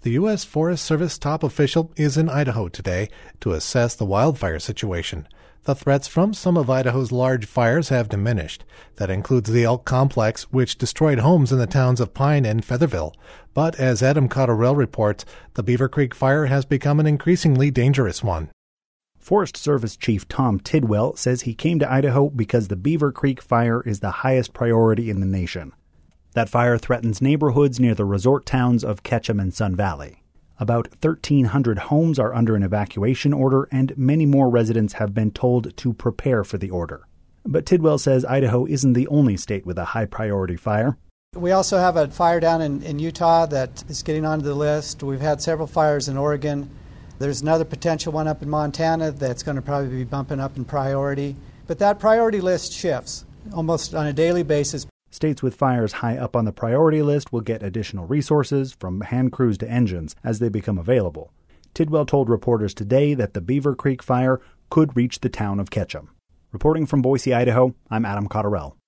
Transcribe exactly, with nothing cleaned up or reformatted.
The U S Forest Service top official is in Idaho today to assess the wildfire situation. The threats from some of Idaho's large fires have diminished. That includes the Elk Complex, which destroyed homes in the towns of Pine and Featherville. But as Adam Cotterell reports, the Beaver Creek fire has become an increasingly dangerous one. Forest Service Chief Tom Tidwell says he came to Idaho because the Beaver Creek fire is the highest priority in the nation. That fire threatens neighborhoods near the resort towns of Ketchum and Sun Valley. About thirteen hundred homes are under an evacuation order, and many more residents have been told to prepare for the order. But Tidwell says Idaho isn't the only state with a high-priority fire. We also have a fire down in, in Utah that is getting onto the list. We've had several fires in Oregon. There's another potential one up in Montana that's going to probably be bumping up in priority. But that priority list shifts almost on a daily basis. States with fires high up on the priority list will get additional resources, from hand crews to engines, as they become available. Tidwell told reporters today that the Beaver Creek fire could reach the town of Ketchum. Reporting from Boise, Idaho, I'm Adam Cotterell.